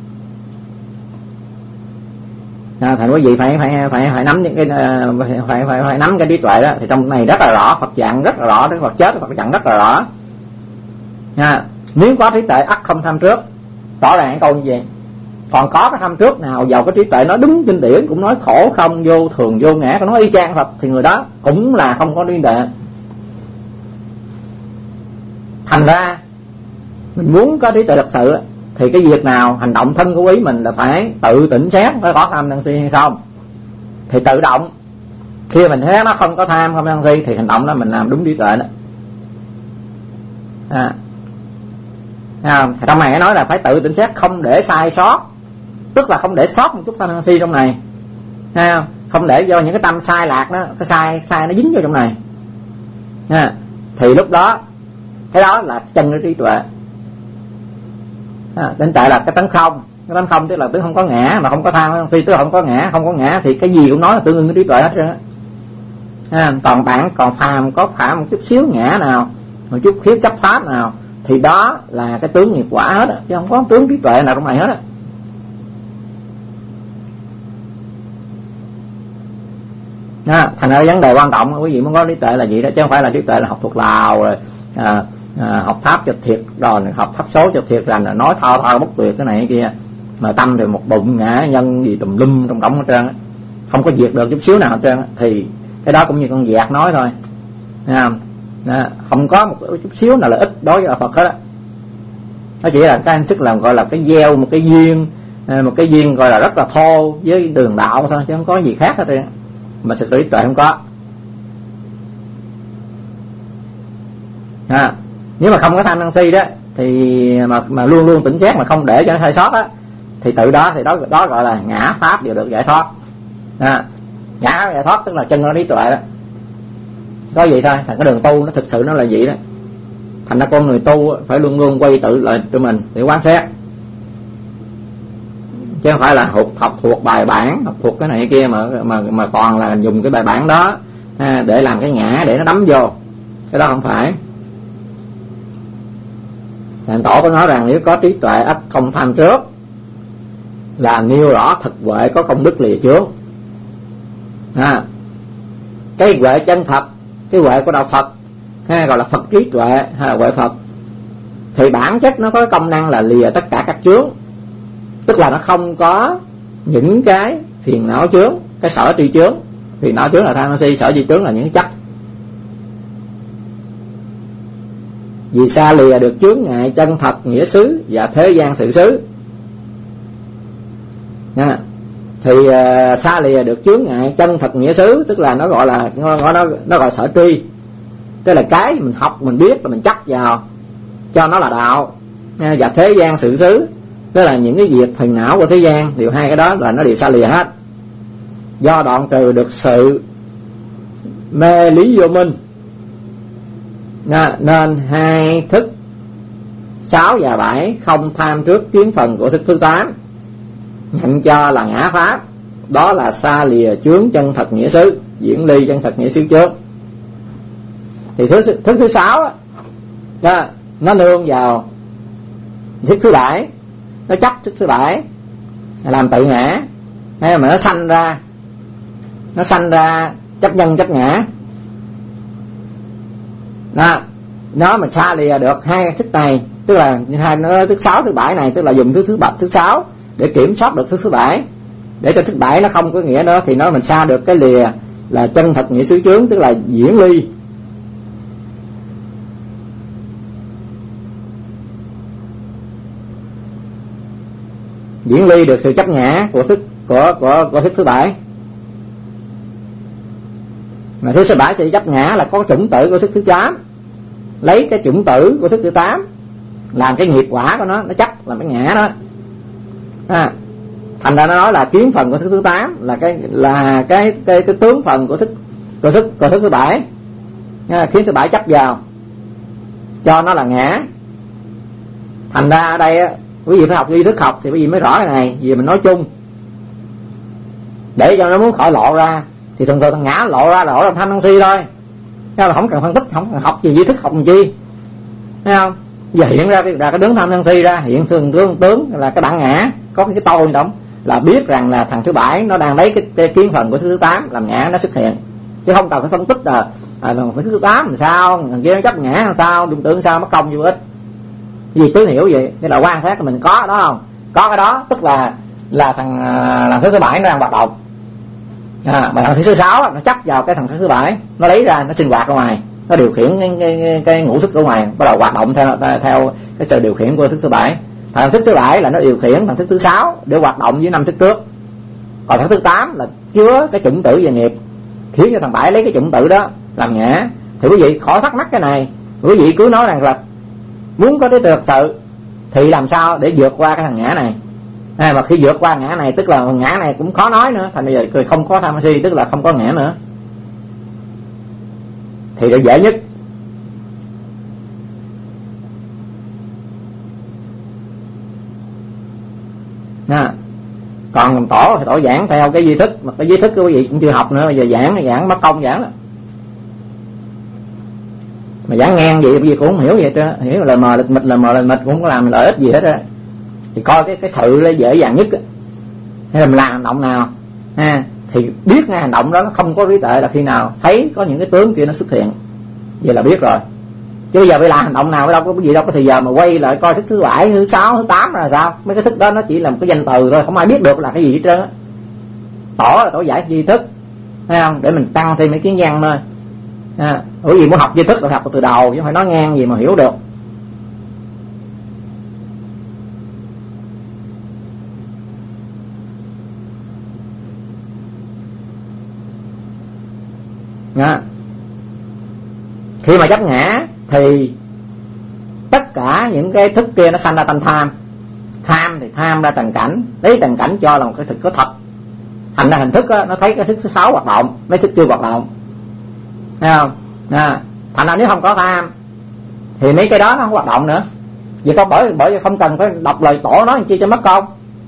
À, thành quý vị phải phải phải phải nắm những cái phải phải phải nắm cái trí tuệ đó. Thì trong này rất là rõ, Phật dặn rất là rõ, Đức Phật chết, Phật dặn rất là rõ. À, nếu có trí tuệ ắt không tham trước, rõ ràng cái câu như vậy. Còn có cái tham trước nào giàu cái trí tuệ nói đúng kinh điển, cũng nói khổ không vô thường vô ngã, cũng nói y chang Phật, thì người đó cũng là không có trí tuệ. Thành ra mình muốn có trí tuệ thật sự thì cái việc nào hành động thân của ý mình là phải tự tỉnh xét có có tham sân si hay không. Thì tự động khi mình thấy nó không có tham không sân si thì hành động đó mình làm đúng trí tuệ đó. À, à, trong này nói là phải tự tỉnh xét, không để sai sót, tức là không để sót một chút tham sân si trong này, à, không để do những cái tâm sai lạc đó, cái sai sai nó dính vô trong này, à, thì lúc đó cái đó là chân của trí tuệ. À, đến tại là cái tấn không, cái tấn không tức là tức không có ngã, mà không có tham si tức là không có ngã, không có ngã thì cái gì cũng nói là tương ứng với trí tuệ hết trơn á. À, còn bạn còn phàm có phạm một chút xíu ngã nào, một chút khiếu chấp pháp nào, thì đó là cái tướng nghiệp quả hết á, chứ không có tướng trí tuệ nào trong này hết á. À, thành ra vấn đề quan trọng quý vị muốn có trí tuệ là gì đó, chứ không phải là trí tuệ là học thuộc lào rồi à, à, học pháp cho thiệt rồi học pháp số cho thiệt rằng là nói thao thao bất tuyệt cái này cái kia, mà tâm thì một bụng ngã nhân gì tùm lum trong đống hết trơn á, không có diệt được chút xíu nào hết trơn á. Thì cái đó cũng như con dẹt nói thôi, à, à, không có một chút xíu nào là ít đối với Phật hết á. Nó chỉ là cái anh sức làm gọi là cái gieo một cái duyên, một cái duyên gọi là rất là thô với đường đạo thôi, chứ không có gì khác hết trơn. Mà sự trí tuệ không có. À, nếu mà không có tham sân si đó thì mà mà luôn luôn tỉnh xét mà không để cho nó sai sót á, thì tự đó thì đó đó gọi là ngã pháp đều được giải thoát. À, ngã giải thoát tức là chân nó trí tuệ đó. Có vậy thôi, thành cái đường tu nó thực sự nó là vậy đó. Thành ra con người tu phải luôn luôn quay tự lại cho mình để quán xét, chứ không phải là học học thuộc bài bản, học thuộc cái này cái kia mà mà mà còn là dùng cái bài bản đó à, để làm cái ngã để nó đắm vô, cái đó không phải. Thành tổ có nói rằng nếu có trí tuệ ắt không tham trước, là nêu rõ thực huệ có công đức lìa chướng. À, cái huệ chân thật, cái huệ của đạo Phật hay gọi là Phật trí tuệ hay là huệ Phật, thì bản chất nó có công năng là lìa tất cả các chướng, tức là nó không có những cái phiền não chướng, cái sở tri chướng. Phiền não chướng là tham si, sở tri chướng là những cái chấp. Vì xa lìa được chướng ngại chân thật nghĩa xứ và thế gian sự xứ. Nha. thì uh, xa lìa được chướng ngại chân thật nghĩa xứ, tức là nó gọi là nó nó nó gọi sở tri, tức là cái mình học mình biết là mình chấp vào cho nó là đạo. Và thế gian sự xứ, tức là những cái việc phiền não của thế gian, điều hai cái đó là nó đều xa lìa hết. Do đoạn trừ được sự mê lý vô minh, nên hai thức sáu và bảy không tham trước kiến phần của thức thứ tám, nhận cho là ngã pháp. Đó là xa lìa chướng chân thật nghĩa xứ, diễn ly chân thật nghĩa xứ chướng. Thì thức, thức thứ sáu đó, nó nương vào thức thứ bảy, nó chấp thức thứ bảy làm tự ngã, hay mà nó sanh ra nó sanh ra chấp nhân chấp ngã đó. Nó mà xa lìa được hai thức này, tức là hai nó thức sáu thứ bảy này, tức là dùng thứ thứ bảy thứ sáu để kiểm soát được thứ thứ bảy, để cho thứ bảy nó không có nghĩa nữa, thì nó mình xa được cái lìa là chân thật nghĩa xứ chướng, tức là diễn ly. Diễn ly được sự chấp ngã của thức của của của thức thứ bảy. Mà thức thứ bảy sự chấp ngã là có chủng tử của thức thứ tám, lấy cái chủng tử của thức thứ tám làm cái nghiệp quả của nó, nó chấp làm cái ngã đó. À, thành ra nó nói là kiến phần của thức thứ tám là cái là cái cái, cái tướng phần của thức của thức của thức thứ bảy. À, khiến thứ bảy chấp vào cho nó là ngã. Thành ra ở đây quý vị phải học duy thức học thì quý vị mới rõ cái này, vì mình nói chung để cho nó muốn khỏi lộ ra. Thì thường thường thằng ngã lộ ra là lộ ra tham sân si thôi, nên là không cần phân tích, không cần học gì duy thức học làm chi, thấy không? Giờ hiện ra cái, ra cái tướng tham sân si ra, hiện thường tướng tướng là cái bản ngã có cái, cái tôi đó, là biết rằng là thằng thứ bảy nó đang lấy cái, cái kiến phần của thứ tám làm ngã nó xuất hiện, chứ không cần phải phân tích là à, phải thứ tám làm sao, thằng kia nó chấp ngã làm sao, đừng tưởng sao mất công vô ích. Vì tứ hiểu vậy, cái là quan sát mình có đó không? Có cái đó tức là là thằng là thứ thứ bảy nó đang hoạt động. À, mà thằng thứ sáu nó chấp vào cái thằng thứ bảy, nó lấy ra nó sinh hoạt ở ngoài, nó điều khiển cái, cái, cái ngũ thức ở ngoài, bắt đầu hoạt động theo theo cái sự điều khiển của thức thứ bảy. Thằng thức thứ bảy là nó điều khiển thằng thức thứ sáu để hoạt động với năm thức trước. Còn thằng thứ tám là chứa cái chủng tử về nghiệp, khiến cho thằng bảy lấy cái chủng tử đó làm ngã. Thì quý vị khỏi thắc mắc cái này, quý vị cứ nói rằng là muốn có cái thực sự thì làm sao để vượt qua cái thằng ngã này. À, mà khi vượt qua ngã này tức là ngã này cũng khó nói nữa, thành bây giờ không có tham si, tức là không có ngã nữa, thì để dễ nhất. À, còn tổ thì tổ giảng theo cái duy thức, mà cái duy thức của quý vị cũng chưa học nữa, bây giờ giảng giảng mất công giảng đó. Mà giảng ngang vậy quý vị cũng không hiểu vậy trơn, hiểu là mờ lịch mịch là mờ lịch mịch cũng không có làm lợi ích gì hết á. Thì coi cái cái sự là dễ dàng nhất á, hay là mình làm hành động nào ha, thì biết ngay hành động đó nó không có trí tuệ là khi nào thấy có những cái tướng kia nó xuất hiện, vậy là biết rồi. Chứ bây giờ phải làm hành động nào đâu có cái gì đâu có thời giờ mà quay lại coi thức thứ bảy, thứ sáu, thứ tám là sao? Mấy cái thức đó nó chỉ là một cái danh từ thôi, không ai biết được là cái gì hết trơn á. Tổ là tổ giải duy thức, thấy không? Để mình tăng thêm mấy kiến văn thôi. À, bởi vì muốn học duy thức là học từ đầu chứ không phải nói ngang gì mà hiểu được. Đó. Khi mà chấp ngã thì tất cả những cái thức kia nó sanh ra tâm tham. Tham thì tham ra trần cảnh, lấy trần cảnh cho là một cái thực có thật. Thành ra hình thức đó, nó thấy cái thức thứ sáu hoạt động, mấy thức chưa hoạt động, thấy không? À, thành ra nếu không có tham thì mấy cái đó nó không hoạt động nữa. Vậy có bởi bởi không cần phải đọc lời tổ nói làm chi cho mất công.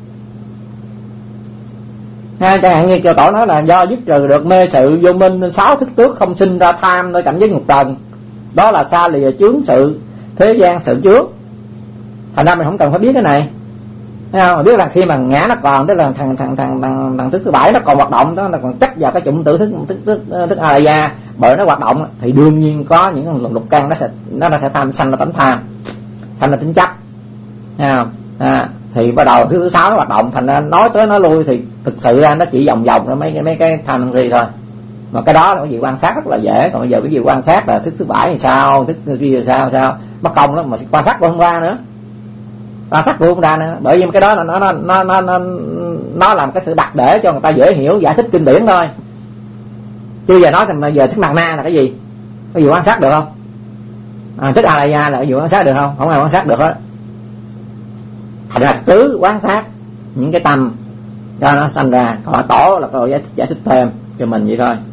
Ha, chẳng hạn như kêu tổ nói là do dứt trừ được mê sự vô minh nên sáu thức trước không sinh ra tham nơi cảnh giới ngục trần, đó là xa lìa chướng sự thế gian sự trước. Thành ra mình không cần phải biết cái này, thấy không? Mình biết rằng khi mà ngã nó còn, tức là thằng thằng thằng thằng, thằng thức thứ bảy nó còn hoạt động, đó là còn chấp vào cái chủng tử thức thức thức, thức a la gia, bởi nó hoạt động thì đương nhiên có những lục căn nó sẽ nó nó sẽ tham sanh ra tánh tham, sanh ra tính chấp, thấy không? À, thì bắt đầu thứ thứ sáu nó hoạt động, thành ra nói tới nói lui thì thực sự ra nó chỉ vòng vòng ra mấy cái mấy cái tham sân si thôi. Mà cái đó là cái gì quan sát rất là dễ. Còn bây giờ cái gì quan sát là thức thứ bảy thì sao, thức kia thì sao sao mất công lắm, mà quan sát qua hôm qua nữa. Quan sát cũng không ra nữa, bởi vì cái đó là nó nó nó nó nó nó làm cái sự đặt để cho người ta dễ hiểu giải thích kinh điển thôi. Chứ giờ nói thì giờ thức mặt na là cái gì? Có gì quan sát được không? À, thức alaya là cái gì quan sát được không? Không ai quan sát được hết. Thành ra tứ quan sát những cái tâm cho nó sanh ra, còn tổ là câu giải, giải thích thêm cho mình vậy thôi.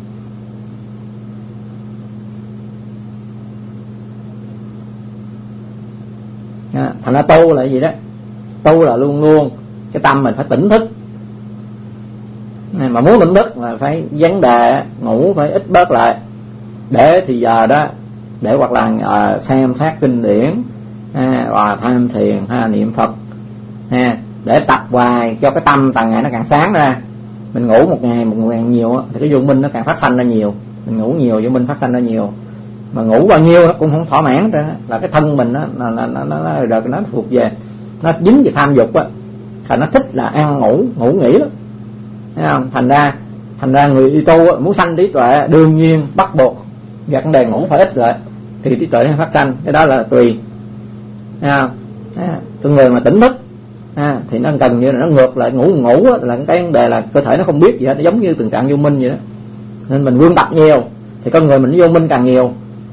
À, thành ra tu là cái gì đó? Tu là luôn luôn cái tâm mình phải tỉnh thức. Mà muốn tỉnh thức là phải vấn đề ngủ phải ít bớt lại, để thì giờ đó để hoặc là uh, xem phát kinh điển, ha, và tham thiền, ha, niệm Phật, ha, để tập hoài cho cái tâm càng ngày nó càng sáng ra. Mình ngủ một ngày một ngày nhiều thì cái vô minh nó càng phát sanh ra nhiều, mình ngủ nhiều vô minh phát sanh ra nhiều, mà ngủ bao nhiêu nó cũng không thỏa mãn ra, là cái thân mình nó nó nó nó, nó, nó, nó thuộc về nó dính về tham dục á, thì nó thích là ăn ngủ ngủ nghỉ lắm, thấy không? Thành ra thành ra người đi tu muốn sanh trí tuệ đương nhiên bắt buộc về vấn đề ngủ phải ít lại thì trí tuệ nó phát sanh, cái đó là tùy, thấy không? Cái người mà tỉnh thức à, thì nó cần như là nó ngược lại ngủ ngủ á, là cái vấn đề là cơ thể nó không biết gì hết, nó giống như tình trạng vô minh vậy đó. Nên mình vương tập nhiều thì con người mình vô minh càng nhiều,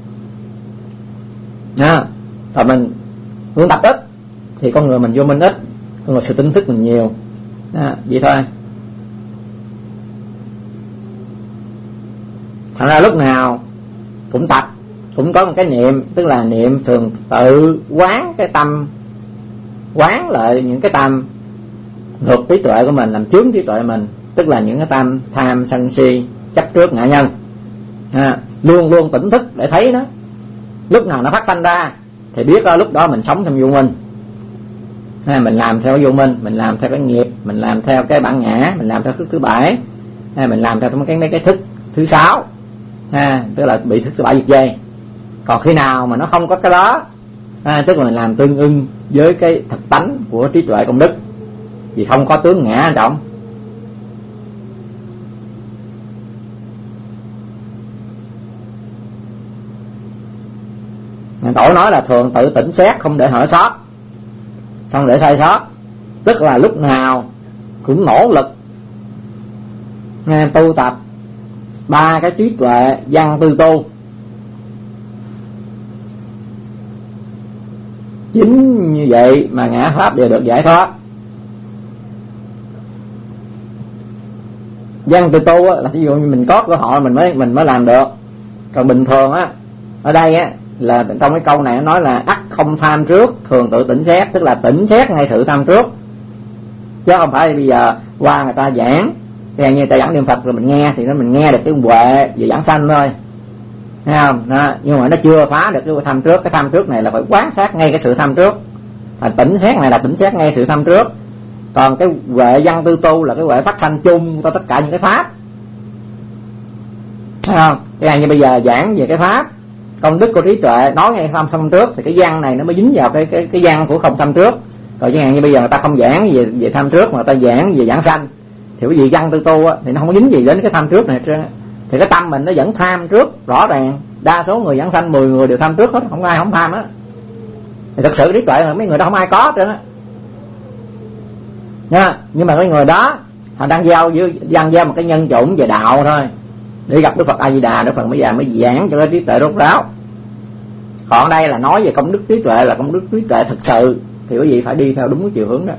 à, và mình vương tập ít thì con người mình vô minh ít, con người sự tỉnh thức mình nhiều, à, vậy thôi. Thành ra lúc nào cũng tập, cũng có một cái niệm, tức là niệm thường tự quán cái tâm, quán lại những cái tâm ngược trí tuệ của mình, làm chướng trí tuệ mình, tức là những cái tâm tham sân si chấp trước ngã nhân, à, luôn luôn tỉnh thức để thấy nó. Lúc nào nó phát sanh ra thì biết đó, lúc đó mình sống trong vô minh, à, mình làm theo vô minh, mình làm theo cái nghiệp, mình làm theo cái bản ngã, mình làm theo thức thứ bảy, à, mình làm theo mấy cái mấy cái thức thứ sáu, à, tức là bị thức thứ bảy giật dây. Còn khi nào mà nó không có cái đó, à, tức là mình làm tương ưng với cái thực tánh của trí tuệ công đức, vì không có tướng ngã ở trọng. Tổ nói là thường tự tỉnh xét, không để hở sót, không để sai sót, tức là lúc nào cũng nỗ lực nghe tu tập ba cái trí tuệ văn tư tu. Chính như vậy mà ngã pháp đều được giải thoát. Văn tư tu á, là ví dụ như mình có cơ hội mình mới mình mới làm được. Còn bình thường á, ở đây á là trong cái câu này nó nói là ắt không tham trước, thường tự tỉnh xét, tức là tỉnh xét ngay sự tham trước, chứ không phải bây giờ qua người ta giảng, như người ta giảng niệm Phật rồi mình nghe thì nó mình nghe được cái huệ về giảng sanh thôi, thấy không? Đó, nhưng mà nó chưa phá được cái tham trước. Cái tham trước này là phải quán sát ngay cái sự tham trước, thành tỉnh xét này là tỉnh xét ngay sự tham trước. Còn cái huệ văn tư tu là cái huệ phát sanh chung cho tất cả những cái pháp, thấy không? Cái này như bây giờ giảng về cái pháp công đức của trí tuệ, nói ngay tham tham trước thì cái văn này nó mới dính vào cái cái cái văn của không tham trước. Còn chẳng hạn như bây giờ người ta không giảng về về tham trước mà người ta giảng về giảng sanh thì cái gì văn tư tu á, thì nó không có dính gì đến cái tham trước này trơn. Thì cái tâm mình nó vẫn tham trước rõ ràng. Đa số người giảng sanh mười người đều tham trước hết, không ai không tham á. Thì thật sự trí tuệ là mấy người đó không ai có trơn á nha. Nhưng mà cái người đó họ đang giao với đang giao một cái nhân chủng về đạo thôi, để gặp Đức Phật A Di Đà, Đức Phật mới già mới giảng cho cái trí tuệ rốt ráo. Còn đây là nói về công đức trí tuệ, là công đức trí tuệ thực sự, thì quý vị phải đi theo đúng cái chiều hướng đó.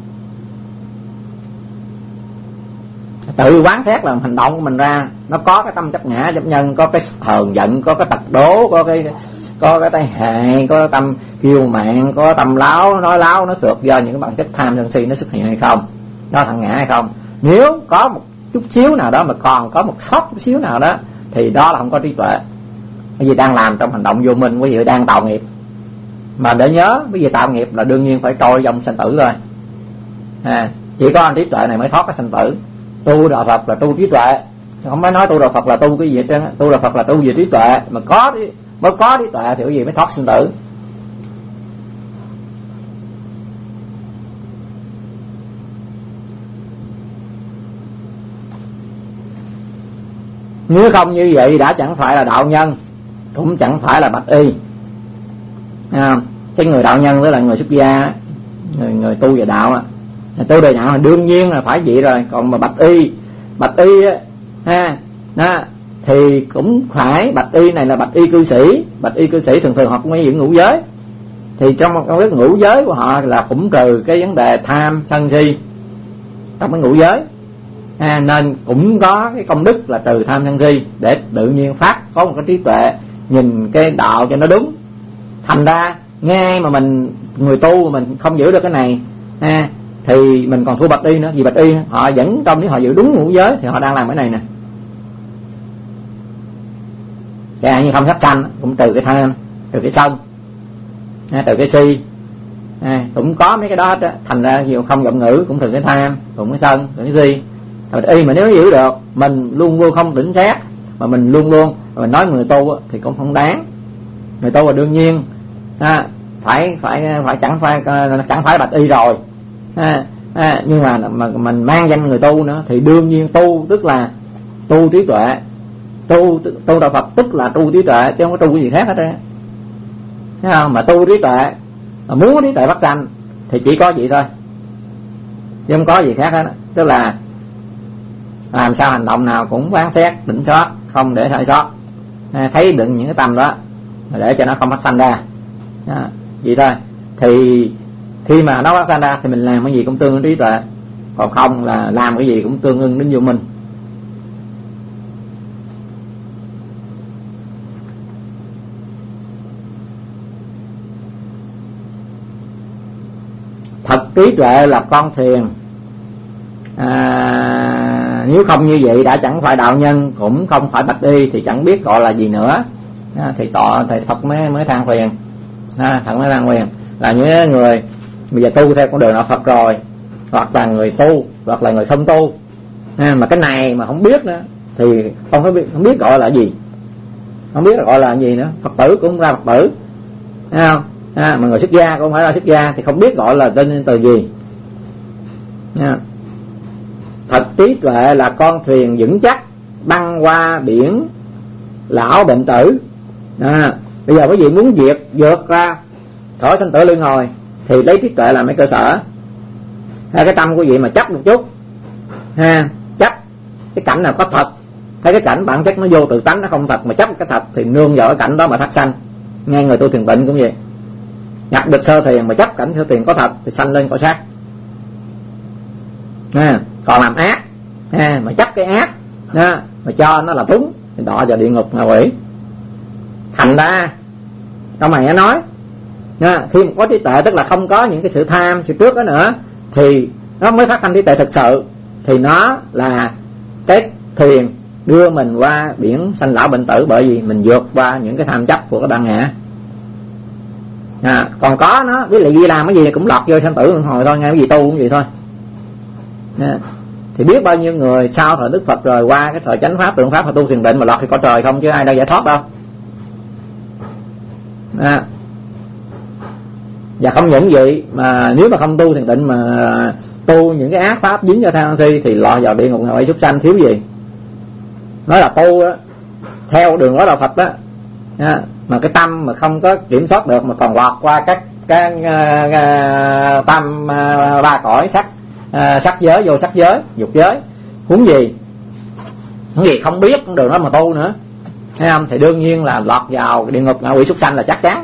Tự quán xét là hành động của mình ra, nó có cái tâm chấp ngã chấp nhân, có cái hờn giận, có cái tật đố, có cái có cái tai hại, có cái tâm kiêu mạn, có tâm láo, nói láo, nó sượt do những cái bản chất tham sân si nó xuất hiện hay không, nó thằng ngã hay không. Nếu có một chút xíu nào đó mà còn có một sót chút xíu nào đó thì đó là không có trí tuệ, bởi vì đang làm trong hành động vô minh, quý vị đang tạo nghiệp. Mà để nhớ, bây giờ tạo nghiệp là đương nhiên phải trôi dòng sanh tử rồi, à, chỉ có trí tuệ này mới thoát cái sanh tử. Tu đạo Phật là tu trí tuệ, không phải nói tu đạo Phật là tu cái gì hết trơn. Tu đạo Phật là tu về trí tuệ, mà có mới có trí tuệ thì cái gì mới thoát sanh tử. Nếu không như vậy đã chẳng phải là đạo nhân, cũng chẳng phải là bạch y. À, cái người đạo nhân với là người xuất gia người, người tu về đạo á, tu về đạo đương nhiên là phải vậy rồi. Còn mà bạch y bạch y á ha đó, thì cũng phải bạch y này là bạch y cư sĩ. Bạch y cư sĩ thường thường họ cũng phải giữ ngũ giới, thì trong trong cái ngũ giới của họ là cũng trừ cái vấn đề tham sân si trong cái ngũ giới, à, nên cũng có cái công đức là trừ tham sân si để tự nhiên phát có một cái trí tuệ nhìn cái đạo cho nó đúng. Thành ra nghe mà mình người tu mà mình không giữ được cái này, à, thì mình còn thua bạch y nữa. Vì bạch y họ vẫn trong nếu họ giữ đúng ngũ giới thì họ đang làm cái này nè. Chẳng như không sát sanh cũng trừ cái tham, trừ cái sân, à, trừ cái si, à, cũng có mấy cái đó hết á. Thành ra nhiều không giọng ngữ cũng trừ cái tham, cũng cái sân, trừ cái si. Bạch y mà nếu giữ được, mình luôn luôn không tỉnh xét mà mình luôn luôn mình nói người tu á, thì cũng không đáng. Người tu là đương nhiên à, phải phải phải chẳng phải chẳng phải bạch y rồi, à, à, nhưng mà mà mình mang danh người tu nữa thì đương nhiên tu tức là tu trí tuệ. Tu tu đạo Phật tức là tu trí tuệ chứ không có tu cái gì khác hết á. Thấy không? Mà tu trí tuệ mà muốn có trí tuệ phát sanh thì chỉ có vậy thôi, chứ không có gì khác hết. Tức là làm sao hành động nào cũng quán xét tỉnh sót, không để sai sót, à, thấy đựng những cái tâm đó để cho nó không phát sanh ra, à, vậy thôi. Thì khi mà nó phát sanh ra thì mình làm cái gì cũng tương ứng trí tuệ, còn không là làm cái gì cũng tương ứng đến vô minh. Thật trí tuệ là con thuyền, à, nếu không như vậy đã chẳng phải đạo nhân, cũng không phải bạch y thì chẳng biết gọi là gì nữa, à, thì tọ thầy Phật mới mới than phiền, à, thằng mới than phiền là những người bây giờ tu theo con đường đạo Phật rồi, hoặc là người tu hoặc là người không tu, à, mà cái này mà không biết nữa thì không có biết, không biết gọi là gì, không biết gọi là gì nữa. Phật tử cũng không ra Phật tử, thấy không? À, mà người xuất gia cũng không phải là xuất gia thì không biết gọi là tên từ gì, à. Thật trí tuệ là con thuyền vững chắc băng qua biển lão bệnh tử, à, bây giờ quý vị muốn vượt vượt ra khỏi sanh tử luân hồi thì lấy trí tuệ làm cái cơ sở. Ha, cái tâm của vị mà chấp một chút, ha, chấp cái cảnh nào có thật, thấy cái cảnh bản chất nó vô tự tánh nó không thật mà chấp cái thật thì nương vào cái cảnh đó mà thác sanh. Nghe người tu thiền tịnh cũng vậy, nhập được sơ thiền mà chấp cảnh sơ thiền có thật thì sanh lên cõi sát, à, còn làm ác, à, mà chấp cái ác, à, mà cho nó là đúng thì đọa vào địa ngục ngạ quỷ. Thành ra trong mày nói, à, khi mà có trí tuệ tức là không có những cái sự tham sự trước đó nữa thì nó mới phát sinh trí tuệ thực sự, thì nó là cái thuyền đưa mình qua biển sanh lão bệnh tử, bởi vì mình vượt qua những cái tham chấp của cái bản ngã. À, còn có nó với lại vì làm cái gì cũng lọt vô sanh tử luân hồi thôi, nghe cái gì tu cũng vậy thôi, à, thì biết bao nhiêu người sau thời Đức Phật rồi qua cái thời chánh pháp tượng pháp và tu thiền định mà lọt thì cõi trời không, chứ ai đâu giải thoát đâu, à. Và không những vậy mà nếu mà không tu thiền định mà tu những cái ác pháp dính cho tham si thì lọt vào địa ngục ngạ quỷ súc sanh thiếu gì. Nói là tu đó, theo đường lối đạo Phật đó, à, mà cái tâm mà không có kiểm soát được mà còn lọt qua các cái uh, uh, tâm uh, ba cõi sắc, uh, sắc giới, vô sắc giới, dục giới, huống gì huống gì không biết con đường đó mà tu nữa, thấy không? Thì đương nhiên là lọt vào địa ngục ngạ quỷ súc sanh là chắc chắn.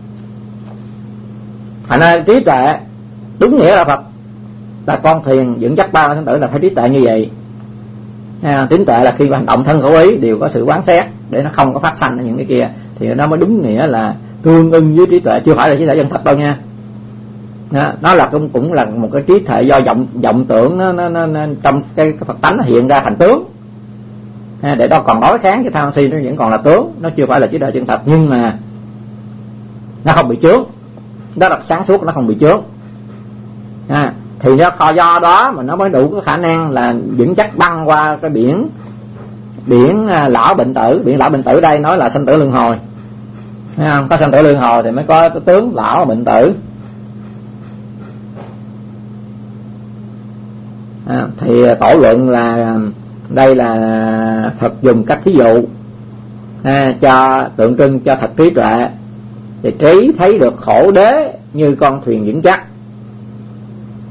Thành ra trí tuệ đúng nghĩa là Phật là con thuyền vững chắc ba sanh tử là phải trí tuệ như vậy. À, trí tuệ là khi hành động thân khẩu ý đều có sự quán xét để nó không có phát sanh những cái kia, thì nó mới đúng nghĩa là tương ưng với trí tuệ, chưa phải là trí tuệ chân thật đâu nha. Đó, nó là cũng cũng là một cái trí tuệ do vọng vọng tưởng nó, nó, nó, nó trong cái, cái Phật tánh nó hiện ra thành tướng, à, để đó còn đối kháng với tham si nó vẫn còn là tướng, nó chưa phải là trí tuệ chân thật, nhưng mà nó không bị chướng, đó là sáng suốt, nó không bị chướng, à, thì nó kho do đó mà nó mới đủ cái khả năng là vững chắc băng qua cái biển biển lão bệnh tử. Biển lão bệnh tử đây nói là sanh tử luân hồi, thấy không? Có sanh tử luân hồi thì mới có cái tướng lão bệnh tử, à, thì tổ luận là đây là Phật dùng các thí dụ, à, cho tượng trưng cho thật trí tuệ, thì trí thấy được khổ đế như con thuyền vững chắc,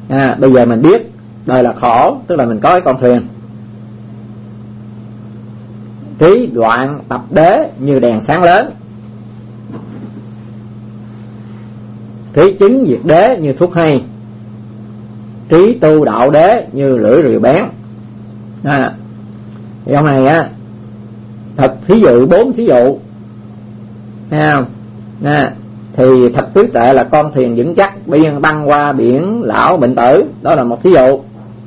À, bây giờ mình biết đời là khổ, tức là mình có cái con thuyền. Trí đoạn tập đế như đèn sáng lớn, trí chứng diệt đế như thuốc hay, trí tu đạo đế như lưỡi rìu bén. À, thì ông này á, thật thí dụ bốn thí dụ, thấy không? À, thì thật trí tuệ là con thuyền vững chắc biên băng qua biển lão bệnh tử, đó là một thí dụ.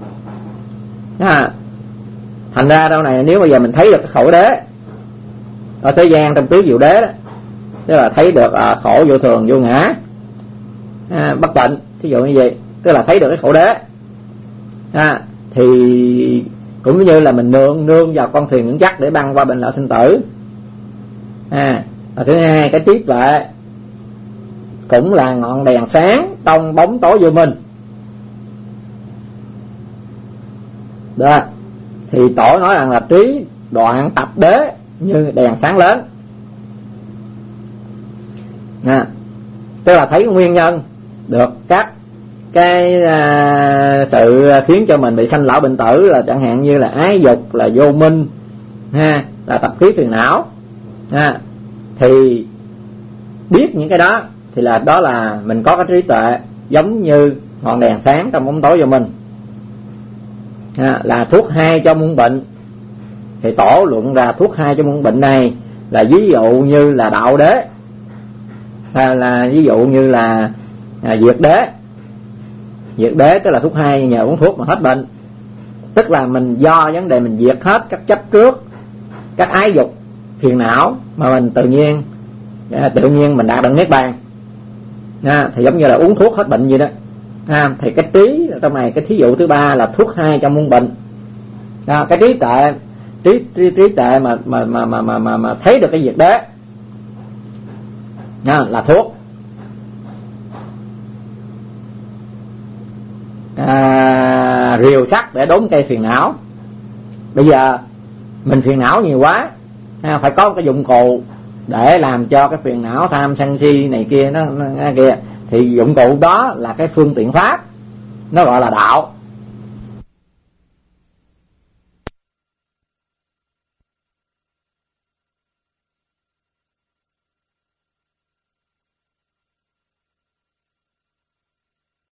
À, thành ra đâu này, nếu bây giờ mình thấy được cái khổ đế ở thế gian trong tứ diệu đế đó, tức là thấy được à, khổ vô thường vô ngã, à, bất tịnh, thí dụ như vậy, tức là thấy được cái khổ đế, à, thì cũng như là mình nương nương vào con thuyền vững chắc để băng qua bệnh lão sinh tử. À, và thứ hai, cái trí tuệ cũng là ngọn đèn sáng trong bóng tối vô minh. Đó, thì tổ nói rằng là trí đoạn tập đế như đèn sáng lớn. À, tức là thấy nguyên nhân được các cái à, sự khiến cho mình bị sanh lão bệnh tử, là chẳng hạn như là ái dục, là vô minh, ha, là tập khí phiền não. À, thì biết những cái đó thì là đó là mình có cái trí tuệ giống như ngọn đèn sáng trong bóng tối vô minh. À, là thuốc hay cho muôn bệnh. Thì tổ luận ra thuốc hay cho muôn bệnh này là ví dụ như là đạo đế, à, là ví dụ như là à, diệt đế. Diệt đế tức là thuốc hay, nhờ uống thuốc mà hết bệnh. Tức là mình do vấn đề mình diệt hết các chấp trước, các ái dục, phiền não, mà mình tự nhiên à, tự nhiên mình đạt được niết bàn. À, thì giống như là uống thuốc hết bệnh vậy đó. À, thì cái trí trong này, cái thí dụ thứ ba là thuốc hay cho muôn bệnh. À, cái trí tuệ trí trí trí tuệ mà mà mà mà mà mà, mà thấy được cái diệt đế, à, là thuốc. À, rìu sắt để đốn cây phiền não. Bây giờ mình phiền não nhiều quá, à, phải có cái dụng cụ để làm cho cái phiền não tham sân si này kia nó, nó kia, thì dụng cụ đó là cái phương tiện pháp, nó gọi là đạo.